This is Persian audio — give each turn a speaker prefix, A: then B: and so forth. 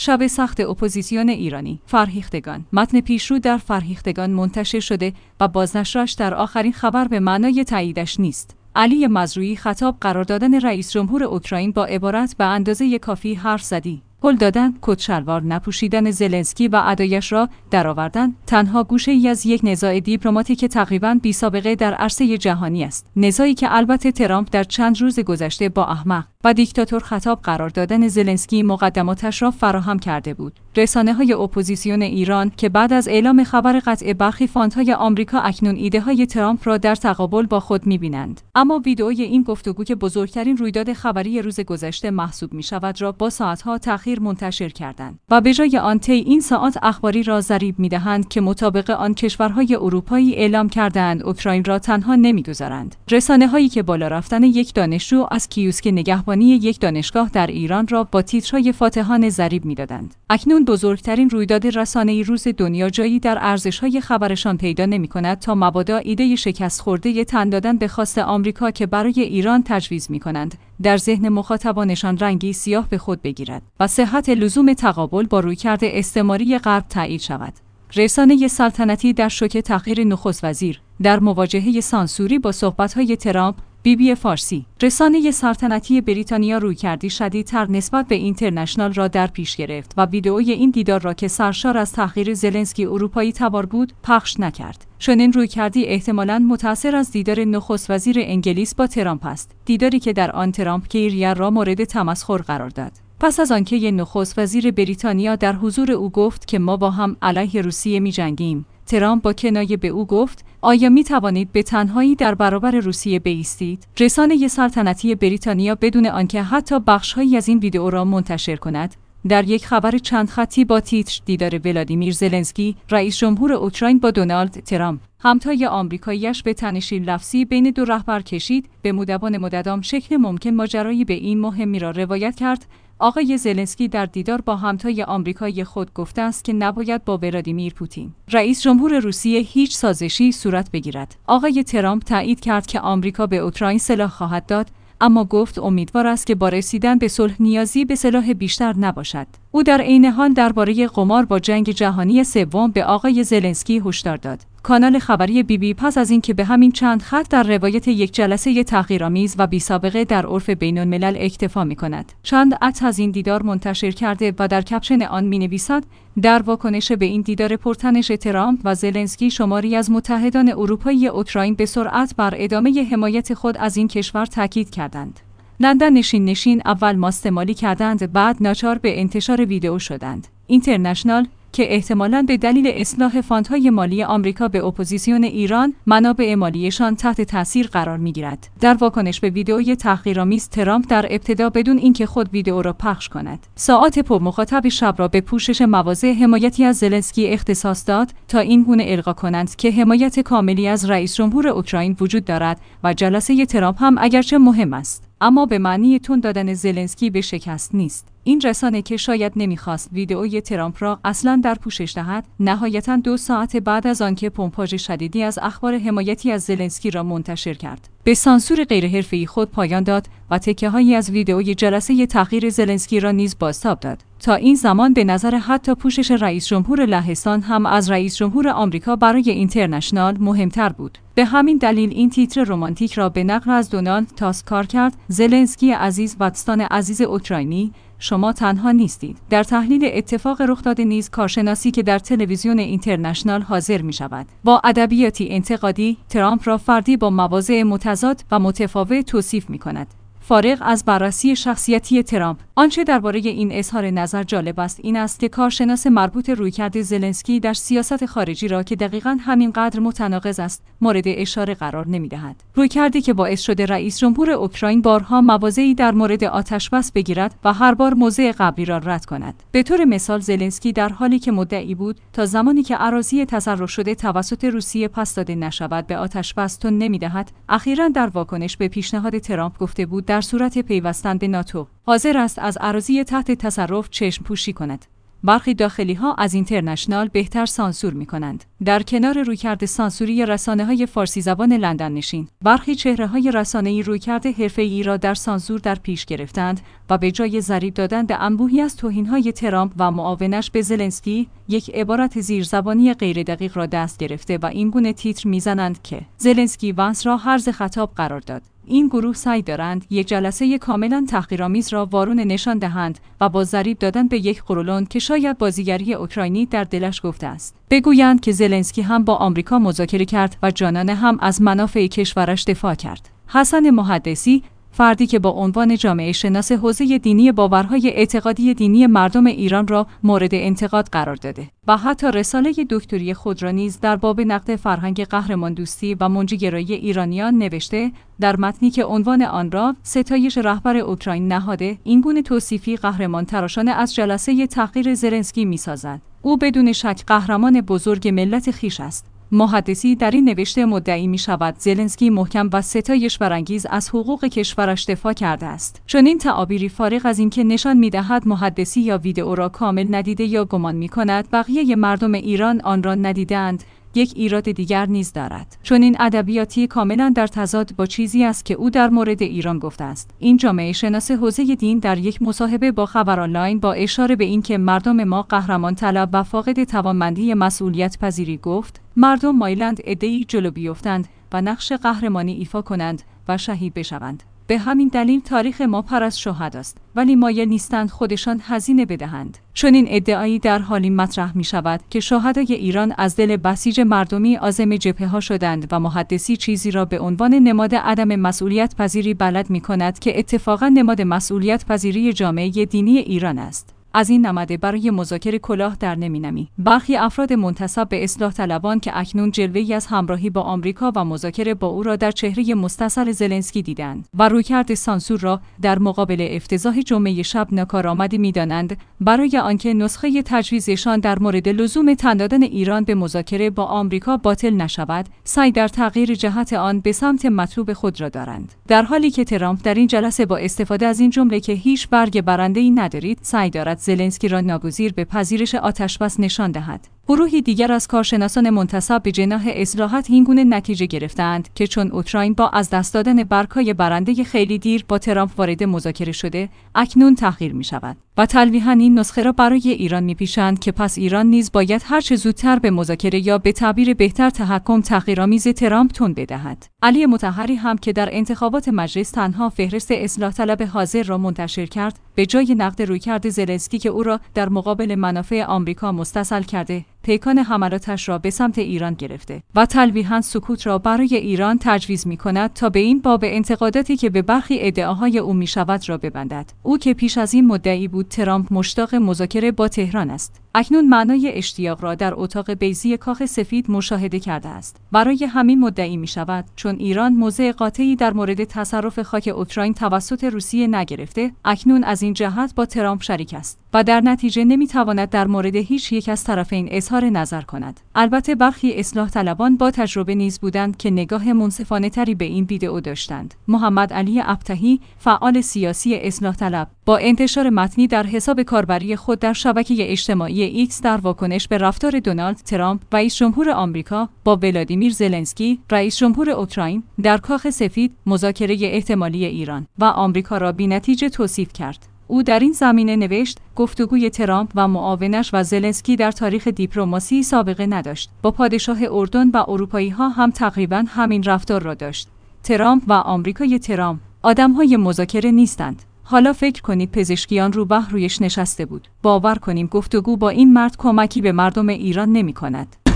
A: شب سخت اپوزیسیون ایرانی. فرهیختگان. متن پیشرو در فرهیختگان منتشر شده و بازنشرش در آخرین خبر به معنای تاییدش نیست. علی مزروعی خطاب قرار دادن رئیس جمهور اوکراین با عبارت به اندازه کافی حرف زدی. هل دادن، کت شلوار نپوشیدن زلنسکی و ادایش را درآوردن تنها گوشه‌ای از یک نزاع دیپلماتیک تقریباً بی‌سابقه در عرصه جهانی است. نزاعی که البته ترامپ در چند روز گذشته با احمق و دیکتاتور خطاب قرار دادن زلنسکی مقدماتش را فراهم کرده بود. رسانه‌های اپوزیسیون ایران که بعد از اعلام خبر قطع برخی فاندهای آمریکا اکنون ایده‌های ترامپ را در تقابل با خود می‌بینند. اما ویدئوی این گفتگو که بزرگترین رویداد خبری روز گذشته محسوب می‌شود را با ساعت‌ها تأخیر منتشر کردند و به جای آن طی این ساعات اخباری را ضریب می‌دهند که مطابق آن کشورهای اروپایی اعلام کردند اوکراین را تنها نمی‌گذارند. رسانه‌هایی که بالا رفتن یک دانشجو از کیوسک نگهبانی یک دانشگاه در ایران را با تیترهای فاتحانه ضریب می‌دادند. اکنون بزرگترین رویداد رسانه‌ای روز دنیا جایی در ارزش‌های خبرشان پیدا نمی‌کند تا مبادا ایده شکست خورده تن دادن به خواست آمریکا که برای ایران تجویز می‌کنند در ذهن مخاطبانشان رنگی سیاه به خود بگیرد و صحت لزوم تقابل با رویکرد استعماری غرب تایید شود. رسانه سلطنتی در شوک تغییر نخست وزیر در مواجهه سانسوری با صحبت‌های ترامپ بی فارسی. رسانه سلطنتی بریتانیا رویکردی شدیدتر نسبت به اینترنشنال را در پیش گرفت و ویدئوی این دیدار را که سرشار از تحقیر زلنسکی اروپایی تبار بود پخش نکرد. چنین رویکردی احتمالاً متأثر از دیدار نخست وزیر انگلیس با ترامپ است، دیداری که در آن ترامپ کیریر را مورد تمسخر قرار داد. پس از آنکه نخست وزیر بریتانیا در حضور او گفت که ما با هم علیه روسیه می‌جنگیم، ترامپ با کنایه به او گفت آیا می توانید به تنهایی در برابر روسیه بایستید؟ رسانه سلطنتی بریتانیا بدون آنکه حتی بخش‌هایی از این ویدئو را منتشر کند، در یک خبر چند خطی با تیتر دیدار ولادیمیر زلنسکی رئیس جمهور اوکراین با دونالد ترامپ همتای آمریکایی‌اش به تنش‌ی لفظی بین دو رهبر کشید، به مدوان مددام شکل ممکن ماجرایی به این مهمی را روایت کرد. آقای زلنسکی در دیدار با همتای آمریکایی خود گفته است که نباید با ولادیمیر پوتین رئیس جمهور روسیه هیچ سازشی صورت بگیرد. آقای ترامپ تایید کرد که آمریکا به اوکراین سلاح خواهد داد، اما گفت امیدوار است که با رسیدن به صلح نیازی به سلاح بیشتر نباشد. او در عین حال درباره قمار با جنگ جهانی سوم به آقای زلنسکی هشدار داد. کانال خبری بی پس از اینکه به همین چند خط در روایت یک جلسه تحقیرآمیز و بی‌سابقه در عرف بین‌الملل اکتفا می‌کند. چند عکس از این دیدار منتشر کرده و در کپشن آن می‌نویسد در واکنش به این دیدار پرتنش ترامپ و زلنسکی شماری از متحدان اروپایی اوکراین به سرعت بر ادامه حمایت خود از این کشور تاکید کردند. لندن نشین اول ماستمالی کردند، بعد ناچار به انتشار ویدئو شدند. اینترنشنال که احتمالاً به دلیل اصلاح فاندهای مالی آمریکا به اپوزیسیون ایران منابع مالیشان تحت تاثیر قرار می‌گیرد. در واکنش به ویدئوی تحقیرآمیز ترامپ در ابتدا بدون اینکه خود ویدئو را پخش کند، ساعات پر مخاطب شب را به پوشش مواضع حمایتی از زلنسکی اختصاص داد تا این گونه القا کنند که حمایت کاملی از رئیس جمهور اوکراین وجود دارد و جلسه ترامپ هم اگرچه مهم است، اما به معنی تون دادن زلنسکی به شکست نیست. این رسانه که شاید نمیخواست ویدئوی ترامپ را اصلاً در پوشش دهد، نهایتاً 2 ساعت بعد از آنکه پمپاژ شدیدی از اخبار حمایتی از زلنسکی را منتشر کرد، به سانسور غیرحرفه‌ای خود پایان داد و تکه‌هایی از ویدئوی جلسه تحقیر زلنسکی را نیز بازتاب داد. تا این زمان به نظر حتی پوشش رئیس جمهور لهستان هم از رئیس جمهور آمریکا برای اینترنشنال مهمتر بود. به همین دلیل این تیتر رمانتیک را به نقل از دونالد تاسک کار کرد: زلنسکی عزیز، واتسون عزیز اوکراینی، شما تنها نیستید. در تحلیل اتفاق رخ داده نیز کارشناسی که در تلویزیون اینترنشنال حاضر می شود. با ادبیاتی انتقادی ترامپ را فردی با مواضع متضاد و متفاوت توصیف می کند. فارغ از بررسی شخصیتی ترامپ، آنچه درباره این اظهار نظر جالب است این است که کارشناس مربوط رویکرد زلنسکی در سیاست خارجی را که دقیقاً همینقدر متناقض است مورد اشاره قرار نمی‌دهد. رویکردی که باعث شده رئیس جمهور اوکراین بارها مواضعی در مورد آتش‌بس بگیرد و هر بار موضع قبلی را رد کند. به طور مثال زلنسکی در حالی که مدعی بود تا زمانی که اراضی تصرف شده توسط روسیه پس داده نشود به آتش‌بس تن نمی‌دهد، اخیراً در واکنش به پیشنهاد ترامپ گفته بود در صورت پیوستن به ناتو حاضر است از اراضی تحت تصرف چشم پوشی کند. برخی داخلی‌ها از اینترنشنال بهتر سانسور می‌کنند. در کنار رویکرد سانسوری رسانه‌های فارسی زبان لندن نشین، برخی چهره‌های رسانه‌ای رویکرد حرفه‌ای را در سانسور در پیش گرفتند و به جای ضریب دادن به انبوهی از توهین‌های ترامپ و معاونش به زلنسکی، یک عبارت زیرزبانی غیر دقیق را دست گرفته و این گونه تیتر می‌زنند که زلنسکی ونس را هرز خطاب قرار داد. این گروه سعی دارند یک جلسه کاملا تحقیرآمیز را وارون نشان دهند و با ضریب دادن به یک قرولند که شاید بازیگری اوکراینی در دلش گفته است، بگویند که زلنسکی هم با آمریکا مذاکره کرد و جانانه هم از منافع کشورش دفاع کرد. حسن محدثی، فردی که با عنوان جامعه شناس حوزه دینی باورهای اعتقادی دینی مردم ایران را مورد انتقاد قرار داده و حتی رساله دکتری خود را نیز در باب نقد فرهنگ قهرمان دوستی و منجیگرایی ایرانیان نوشته، در متنی که عنوان آن را ستایش رهبر اوکراین نهاده، این گونه توصیفی قهرمان تراشانه از جلسه تحقیر زلنسکی می‌سازد. او بدون شک قهرمان بزرگ ملت خویش است. محدثی در این نوشته مدعی می شود زلنسکی محکم و ستایش برانگیز از حقوق کشورش دفاع کرده است. چون این تعابیری فارغ از اینکه نشان می دهد محدثی یا ویدئو را کامل ندیده یا گمان می کند بقیه مردم ایران آن را ندیدند، یک ایراد دیگر نیز دارد. چون این ادبیاتی کاملا در تضاد با چیزی است که او در مورد ایران گفته است. این جامعه شناس حوزه دین در یک مصاحبه با خبر آنلاین با اشاره به اینکه مردم ما قهرمان طلب و فاقد توانمندی مسئولیت پذیری گفت، مردم مایلند عده‌ای جلو بیفتند و نقش قهرمانی ایفا کنند و شهید بشوند. به همین دلیل تاریخ ما پر از شهداست، ولی مایل نیستند خودشان هزینه بدهند. چون این ادعایی در حالی مطرح می شود که شهدای ایران از دل بسیج مردمی عازم جبهه‌ها شدند و محدثی چیزی را به عنوان نماد عدم مسئولیت پذیری بلد می کند که اتفاقاً نماد مسئولیت پذیری جامعه دینی ایران است. از این نمده برای مذاکره کلاه در نمی‌نمی. برخی افراد منتسب به اصلاح طلبان که اکنون جلوه‌ای از همراهی با آمریکا و مذاکره با او را در چهره مستصل زلنسکی دیدند و رویکرد سانسور را در مقابل افتضاح جمعه شب ناکارآمدی می‌دانند، برای آنکه نسخه تجویزشان در مورد لزوم تن دادن ایران به مذاکره با آمریکا باطل نشود، سعی در تغییر جهت آن به سمت مطلوب خود را دارند. در حالی که ترامپ در این جلسه با استفاده از این جمله که هیچ برگ برنده‌ای ندارید، سعی دارد زلنسکی را ناگزیر به پذیرش آتشبس نشان دهد. گروهی دیگر از کارشناسان منتسب به جناح اصلاحات این گونه نتیجه گرفتند که چون اوکراین با از دست دادن برگ‌های برنده خیلی دیر با ترامپ وارد مذاکره شده، اکنون تحقیر می شود و تلویحاً این نسخه را برای ایران می‌پیچند که پس ایران نیز باید هر چه زودتر به مذاکره یا به تعبیر بهتر تحکم تحقیرآمیز ترامپ تن بدهد. علی مطهری هم که در انتخابات مجلس تنها فهرست اصلاح طلب حاضر را منتشر کرد، به جای نقد رویکرد زلنسکی که او را در مقابل منافع آمریکا مستصل کرده، پیکان حملاتش را به سمت ایران گرفته و تلویحاً سکوت را برای ایران تجویز می‌کند تا به این باب انتقاداتی که به برخی ادعاهای او می‌شود را ببندد. او که پیش از این مدعی بود ترامپ مشتاق مذاکره با تهران است، اکنون معنای اشتیاق را در اتاق بیضی کاخ سفید مشاهده کرده است. برای همین مدعی می‌شود چون ایران موضع قاطعی در مورد تصرف خاک اوکراین توسط روسیه نگرفته، اکنون از این جهت با ترامپ شریک است و در نتیجه نمی‌تواند در مورد هیچ یک از طرفین اظهار نظر کند. البته برخی اصلاح طلبان با تجربه نیز بودند که نگاه منصفانه تری به این ویدئو داشتند. محمد علی ابطحی، فعال سیاسی اصلاح طلب، با انتشار متنی در حساب کاربری خود در شبکه اجتماعی ایکس در واکنش به رفتار دونالد ترامپ، رئیس جمهور آمریکا، با ولادیمیر زلنسکی، رئیس جمهور اوکراین، در کاخ سفید مذاکره احتمالی ایران و آمریکا را بی‌نتیجه توصیف کرد. او در این زمینه نوشت: گفتگوی ترامپ و معاونش و زلنسکی در تاریخ دیپلماسی سابقه نداشت. با پادشاه اردن و اروپایی‌ها هم تقریباً همین رفتار را داشت. ترامپ و آمریکای ترامپ آدم‌های مذاکره نیستند. حالا فکر کنید پزشکیان روبه رویش نشسته بود. باور کنیم گفتگو با این مرد کمکی به مردم ایران نمی‌کند.